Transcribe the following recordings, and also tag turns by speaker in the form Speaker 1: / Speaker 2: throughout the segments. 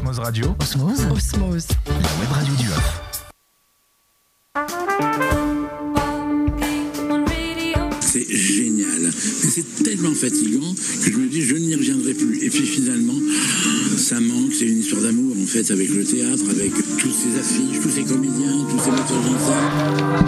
Speaker 1: Osmose Radio.
Speaker 2: Osmose.
Speaker 3: Osmose.
Speaker 1: La web radio du Off.
Speaker 4: C'est génial, mais c'est tellement fatigant que je me dis je n'y reviendrai plus. Et puis finalement, ça manque, c'est une histoire d'amour en fait avec le théâtre, avec tous ces affiches, tous ces comédiens, tous ces metteurs en scène.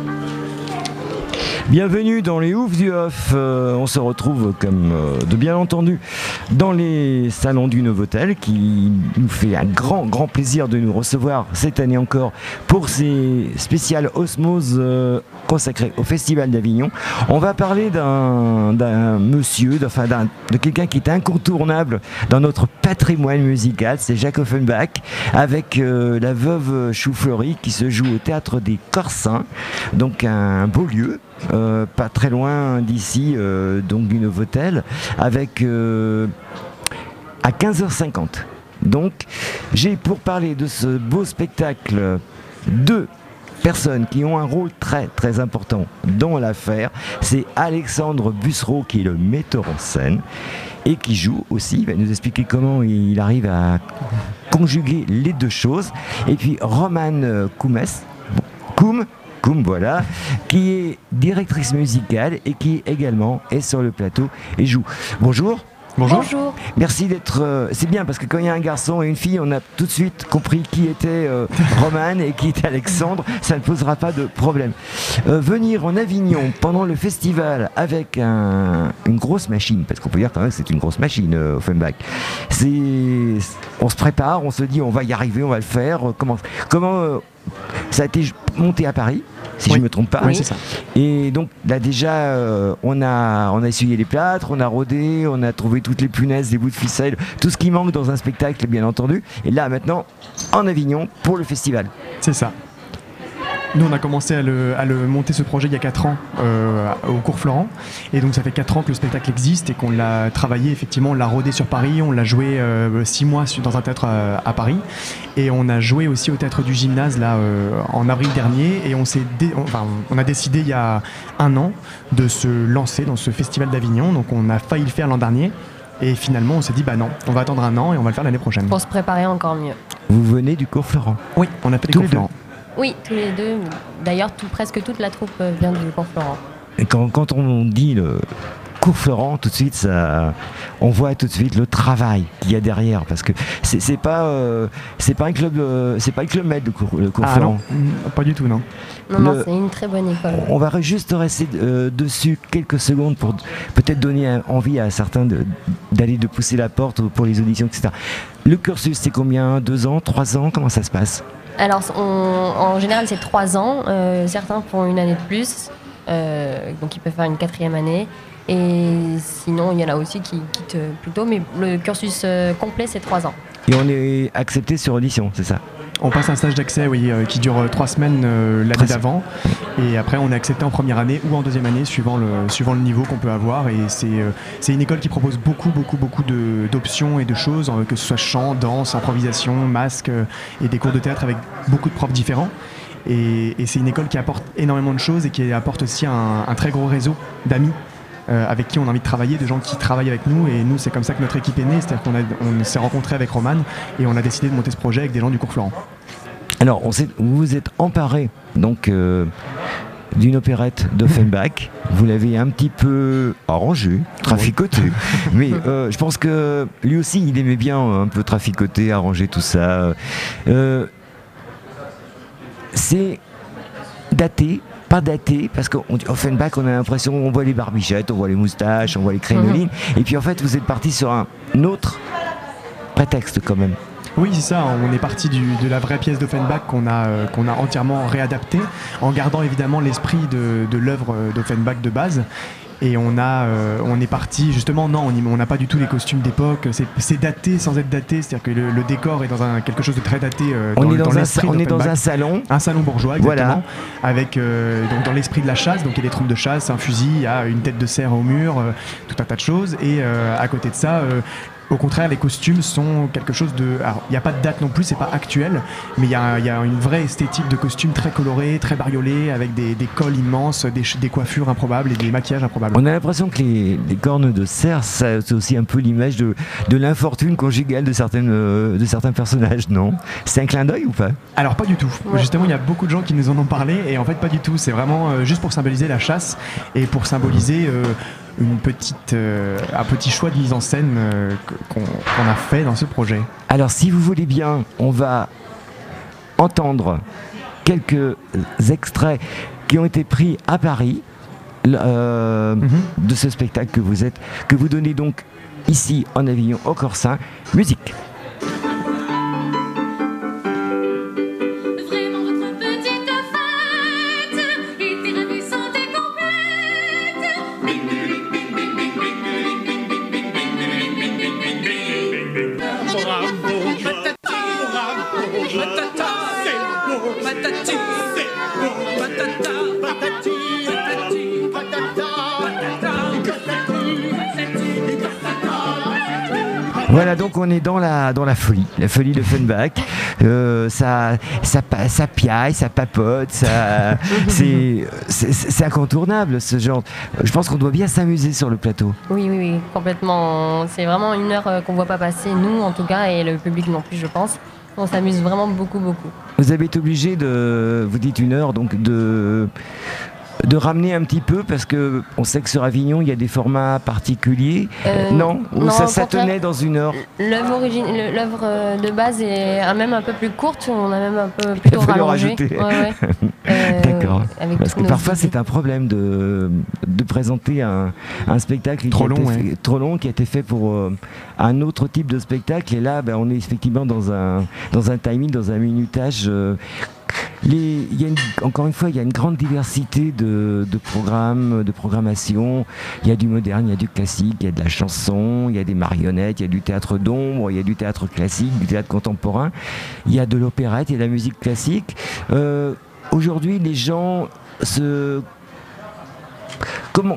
Speaker 5: Bienvenue dans les oufs du Off. On se retrouve comme de bien entendu dans les salons du Novotel qui nous fait un grand plaisir de nous recevoir cette année encore pour ces spéciales Osmose consacrées au Festival d'Avignon. On va parler d'un monsieur, de quelqu'un qui est incontournable dans notre patrimoine musical, c'est Jacques Offenbach, avec la Veuve Choufleury qui se joue au Théâtre des Corsins, donc un beau lieu. Pas très loin d'ici, donc du Novotel, avec à 15h50. Donc, j'ai pour parler de ce beau spectacle deux personnes qui ont un rôle très important dans l'affaire. C'est Alexandre Bussereau qui est le metteur en scène et qui joue aussi. Il va nous expliquer comment il arrive à conjuguer les deux choses. Et puis Romane Koum, voilà, qui est directrice musicale et qui également est sur le plateau et joue. Bonjour.
Speaker 3: Bonjour.
Speaker 5: Merci d'être... c'est bien parce que quand il y a un garçon et une fille, on a tout de suite compris qui était Romane et qui était Alexandre. Ça ne posera pas de problème. Venir en Avignon pendant le festival avec une grosse machine, parce qu'on peut dire quand même que c'est une grosse machine, Offenbach. On se prépare, on se dit on va y arriver, on va le faire. Comment ça a été monté à Paris, si je ne me trompe pas.
Speaker 3: Oui, c'est ça.
Speaker 5: Et donc là déjà, on a essuyé les plâtres, on a rodé, on a trouvé toutes les punaises, les bouts de ficelle, tout ce qui manque dans un spectacle, bien entendu. Et là maintenant, en Avignon, pour le festival.
Speaker 3: C'est ça. Nous, on a commencé à le monter ce projet il y a 4 ans au Cours Florent. Et donc, ça fait 4 ans que le spectacle existe et qu'on l'a travaillé, effectivement, on l'a rodé sur Paris. On l'a joué 6 mois dans un théâtre à Paris. Et on a joué aussi au théâtre du Gymnase là, en avril dernier. Et on a décidé il y a 1 an de se lancer dans ce festival d'Avignon. Donc, on a failli le faire l'an dernier. Et finalement, on s'est dit, non, on va attendre 1 an et on va le faire l'année prochaine.
Speaker 2: Pour se préparer encore mieux.
Speaker 5: Vous venez du Cours Florent?
Speaker 3: Oui, on a fait des
Speaker 5: Tous
Speaker 3: Cours
Speaker 5: les deux.
Speaker 3: Florent.
Speaker 2: Oui, tous les deux. D'ailleurs, presque toute la troupe vient du Cours Florent.
Speaker 5: Et quand on dit le Cours Florent, tout de suite, on voit tout de suite le travail qu'il y a derrière, parce que c'est pas un club, c'est pas le club Med, le Cours Florent.
Speaker 3: Non, pas du tout, non.
Speaker 2: Non, c'est une très bonne école.
Speaker 5: On va juste rester dessus quelques secondes pour peut-être donner envie à certains d'aller de pousser la porte pour les auditions, etc. Le cursus, c'est combien? 2 ans, 3 ans? Comment ça se passe?
Speaker 2: Alors, en général, c'est 3 ans. Certains font 1 année de plus. Donc, ils peuvent faire une 4e année. Et sinon, il y en a aussi qui quittent plus tôt. Mais le cursus complet, c'est 3 ans.
Speaker 5: Et on est accepté sur audition, c'est ça?
Speaker 3: On passe un stage d'accès qui dure 3 semaines l'année d'avant. Et après, on est accepté en première année ou en 2e année, suivant le niveau qu'on peut avoir. Et c'est une école qui propose beaucoup d'options et de choses, que ce soit chant, danse, improvisation, masque et des cours de théâtre avec beaucoup de profs différents. Et c'est une école qui apporte énormément de choses et qui apporte aussi un très gros réseau d'amis. Avec qui on a envie de travailler, de gens qui travaillent avec nous, et nous c'est comme ça que notre équipe est née, c'est-à-dire qu'on s'est rencontrés avec Romane et on a décidé de monter ce projet avec des gens du Cours Florent.
Speaker 5: Alors vous vous êtes emparé donc d'une opérette d'Offenbach, vous l'avez un petit peu arrangé, traficoté, mais je pense que lui aussi il aimait bien un peu traficoter, arranger tout ça. C'est daté, pas daté, parce qu'on dit Offenbach, on a l'impression, on voit les barbichettes, on voit les moustaches, on voit les crénolines, et puis en fait vous êtes parti sur un autre prétexte quand même.
Speaker 3: Oui, c'est ça, on est parti de la vraie pièce d'Offenbach qu'on a entièrement réadaptée, en gardant évidemment l'esprit de l'œuvre d'Offenbach de base. Et on est parti justement, on n'a pas du tout les costumes d'époque, c'est daté sans être daté, c'est-à-dire que le décor est dans quelque chose de très daté dans l'esprit d'Offenbach.
Speaker 5: On est dans un salon.
Speaker 3: Un salon bourgeois, exactement,
Speaker 5: voilà.
Speaker 3: Avec donc dans l'esprit de la chasse, donc il y a des troupes de chasse, un fusil, il y a une tête de cerf au mur, tout un tas de choses, et à côté de ça, Au contraire, les costumes sont quelque chose de... Alors, il n'y a pas de date non plus, c'est pas actuel, mais il y a une vraie esthétique de costumes très colorés, très bariolés, avec des cols immenses, des coiffures improbables et des maquillages improbables.
Speaker 5: On a l'impression que les cornes de cerf, c'est aussi un peu l'image de l'infortune conjugale de certains personnages, non? C'est un clin d'œil ou pas?
Speaker 3: Alors pas du tout.
Speaker 2: Ouais.
Speaker 3: Justement, il y a beaucoup de gens qui nous en ont parlé, et en fait pas du tout. C'est vraiment juste pour symboliser la chasse et pour symboliser... un petit choix de mise en scène qu'on a fait dans ce projet.
Speaker 5: Alors si vous voulez bien, on va entendre quelques extraits qui ont été pris à Paris de ce spectacle que vous donnez donc ici en Avignon au Corsin. Musique. Voilà, donc on est dans la folie de Funback. Ça piaille, ça papote, c'est incontournable ce genre. Je pense qu'on doit bien s'amuser sur le plateau.
Speaker 2: Oui, complètement. C'est vraiment une heure qu'on ne voit pas passer, nous en tout cas, et le public non plus, je pense. On s'amuse vraiment beaucoup.
Speaker 5: Vous avez été obligé vous dites une heure, donc de ramener un petit peu, parce que on sait que sur Avignon il y a des formats particuliers. Non, ça tenait dans une heure.
Speaker 2: L'œuvre de base est même un peu plus courte, on a même un peu plutôt rallongé. Ouais.
Speaker 5: D'accord. Parce que parfois c'est un problème de présenter un spectacle trop long, qui a été fait pour un autre type de spectacle, et là on est effectivement dans un timing, dans un minutage. Encore une fois, il y a une grande diversité de programmes, de programmation. Il y a du moderne, il y a du classique, il y a de la chanson, il y a des marionnettes, il y a du théâtre d'ombre, il y a du théâtre classique, du théâtre contemporain, il y a de l'opérette, il y a de la musique classique. Aujourd'hui, les gens comment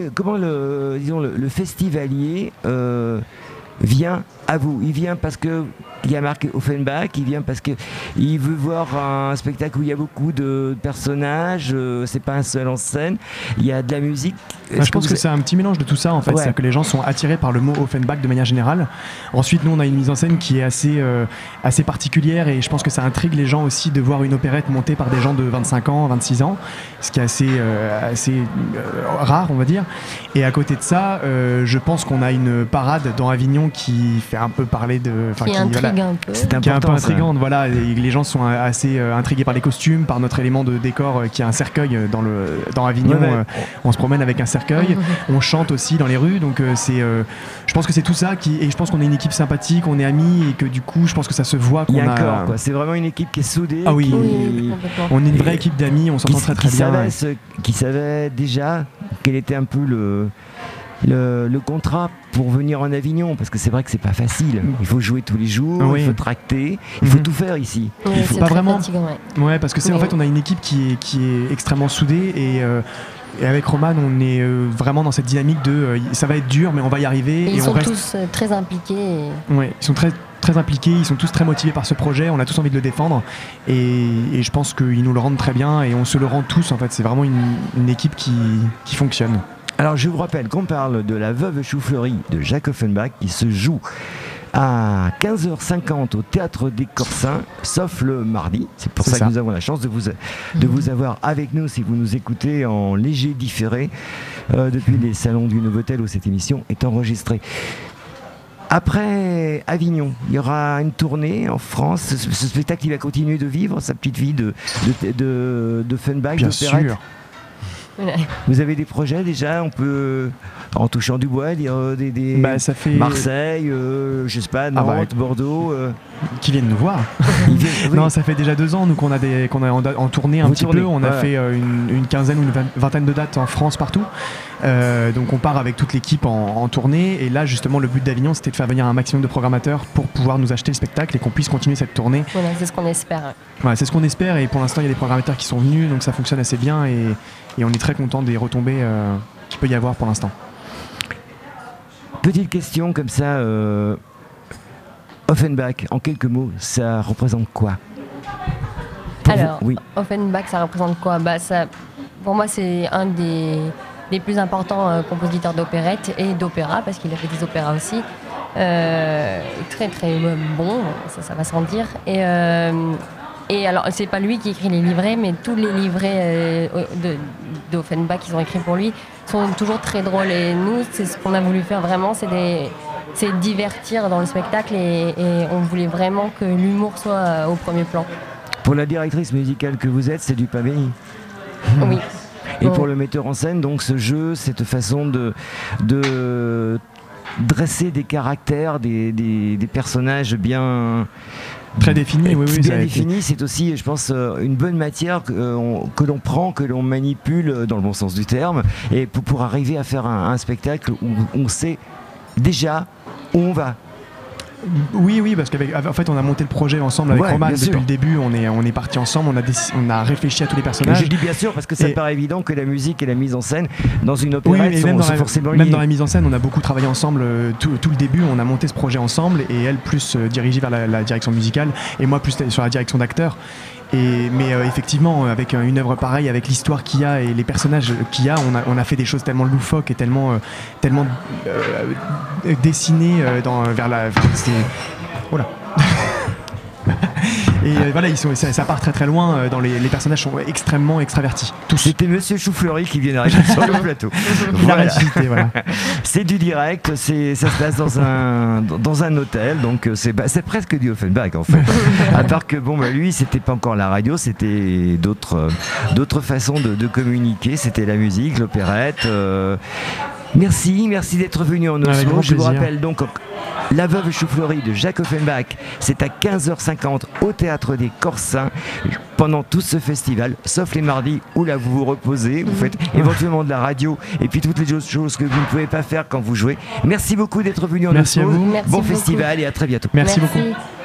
Speaker 5: le festivalier vient à vous? Il vient parce que il y a marqué Offenbach, il vient parce qu'il veut voir un spectacle où il y a beaucoup de personnages, c'est pas un seul en scène, il y a de la musique.
Speaker 3: Je pense que c'est un petit mélange de tout ça en fait, c'est que les gens sont attirés par le mot Offenbach de manière générale. Ensuite, nous on a une mise en scène qui est assez particulière, et je pense que ça intrigue les gens aussi de voir une opérette montée par des gens de 25 ans, 26 ans, ce qui est assez rare on va dire. Et à côté de ça, je pense qu'on a une parade dans Avignon qui fait un peu parler de...
Speaker 2: Qui intrigue un peu.
Speaker 3: C'est qui est un peu intrigante, voilà. Et les gens sont assez intrigués par les costumes, par notre élément de décor qui est un cercueil dans Avignon. On se promène avec un cercueil, on chante aussi dans les rues, donc je pense que c'est tout ça et je pense qu'on est une équipe sympathique, on est amis, et que du coup je pense que ça se voit qu'on
Speaker 5: il y a un corps, quoi. C'est vraiment une équipe qui est soudée.
Speaker 3: Ah oui, on est une vraie équipe d'amis, on s'entend très bien.
Speaker 5: Qui savait déjà quel était un peu le contrat pour venir en Avignon, parce que c'est vrai que c'est pas facile. Il faut jouer tous les jours, il faut tracter, il faut tout faire ici.
Speaker 2: Il faut
Speaker 3: pas vraiment.
Speaker 2: Fatigant,
Speaker 3: parce que en fait on a une équipe qui est extrêmement soudée, et avec Roman on est vraiment dans cette dynamique de ça va être dur mais on va y arriver.
Speaker 2: Et ils sont tous très impliqués.
Speaker 3: Ouais, ils sont très impliqués, ils sont tous très motivés par ce projet, on a tous envie de le défendre, et je pense qu'ils nous le rendent très bien, et on se le rend tous en fait. C'est vraiment une équipe qui fonctionne.
Speaker 5: Alors je vous rappelle qu'on parle de La Veuve Choufleurie de Jacques Offenbach, qui se joue à 15h50 au Théâtre des Corsins, sauf le mardi. C'est pour ça que nous avons la chance de vous avoir avec nous, si vous nous écoutez en léger différé depuis les salons du Novotel où cette émission est enregistrée. Après Avignon, il y aura une tournée en France. Ce spectacle, il va continuer de vivre sa petite vie de Funback,
Speaker 3: bien
Speaker 5: d'opérette.
Speaker 3: sûr.
Speaker 5: Vous avez des projets déjà? On peut, en touchant du bois, dire
Speaker 3: ça fait...
Speaker 5: Marseille, je sais pas, Nantes, Bordeaux.
Speaker 3: Qui viennent nous voir. Non, ça fait déjà 2 ans nous qu'on a en tournée un petit peu. On a fait une quinzaine ou une vingtaine de dates en France partout. Donc on part avec toute l'équipe en tournée, et là justement le but d'Avignon c'était de faire venir un maximum de programmateurs pour pouvoir nous acheter le spectacle et qu'on puisse continuer cette tournée.
Speaker 2: Voilà, c'est ce qu'on espère.
Speaker 3: Ouais, c'est ce qu'on espère, et pour l'instant il y a des programmateurs qui sont venus, donc ça fonctionne assez bien, et on est très content des retombées qu'il peut y avoir pour l'instant.
Speaker 5: Petite question comme ça, Offenbach, en quelques mots, ça représente quoi?
Speaker 2: Alors,
Speaker 5: oui.
Speaker 2: Offenbach, ça représente quoi? Pour moi, c'est un des plus importants compositeurs d'opérette et d'opéra, parce qu'il a fait des opéras aussi. Très très bon, ça va sans dire. Et alors, c'est pas lui qui écrit les livrets, mais tous les livrets d'Offenbach qu'ils ont écrits pour lui sont toujours très drôles. Et nous, c'est ce qu'on a voulu faire vraiment, c'est divertir dans le spectacle et on voulait vraiment que l'humour soit au premier plan.
Speaker 5: Pour la directrice musicale que vous êtes, c'est du pain béni.
Speaker 2: Oui.
Speaker 5: Et pour le metteur en scène, donc ce jeu, cette façon de dresser des caractères, des personnages bien...
Speaker 3: Très défini, oui,
Speaker 5: bien défini, c'est aussi, je pense, une bonne matière que l'on prend, que l'on manipule dans le bon sens du terme, et pour arriver à faire un spectacle où on sait déjà où on va.
Speaker 3: Oui, parce qu'en fait, on a monté le projet ensemble avec Roman depuis le début. On est parti ensemble, on a réfléchi à tous les personnages.
Speaker 5: Je dis bien sûr parce que ça me paraît évident que la musique et la mise en scène dans une opérette sont forcément liées.
Speaker 3: Même dans la mise en scène, on a beaucoup travaillé ensemble tout le début. On a monté ce projet ensemble et elle plus dirigée vers la direction musicale et moi plus sur la direction d'acteur. Mais effectivement, avec une œuvre pareille, avec l'histoire qu'il y a et les personnages qu'il y a, on a fait des choses tellement loufoques et tellement dessinées vers la... Voilà. Et voilà, ça part très très loin. Les personnages sont extrêmement extravertis.
Speaker 5: C'était Monsieur Choufleury qui vient d'arriver sur le plateau. Voilà. C'est du direct, ça se passe dans un hôtel, donc c'est presque du Offenbach en fait. À part que lui, c'était pas encore la radio, c'était d'autres façons de communiquer. C'était la musique, l'opérette. Merci d'être venu en Oslo. Je vous rappelle donc La Veuve Choufleury de Jacques Offenbach, c'est à 15h50 au Théâtre des Corsins pendant tout ce festival, sauf les mardis où là vous vous reposez, vous faites éventuellement de la radio et puis toutes les autres choses que vous ne pouvez pas faire quand vous jouez. Merci beaucoup d'être venu en Oslo.
Speaker 3: Merci à vous.
Speaker 5: Bon festival et à très bientôt.
Speaker 3: Merci beaucoup.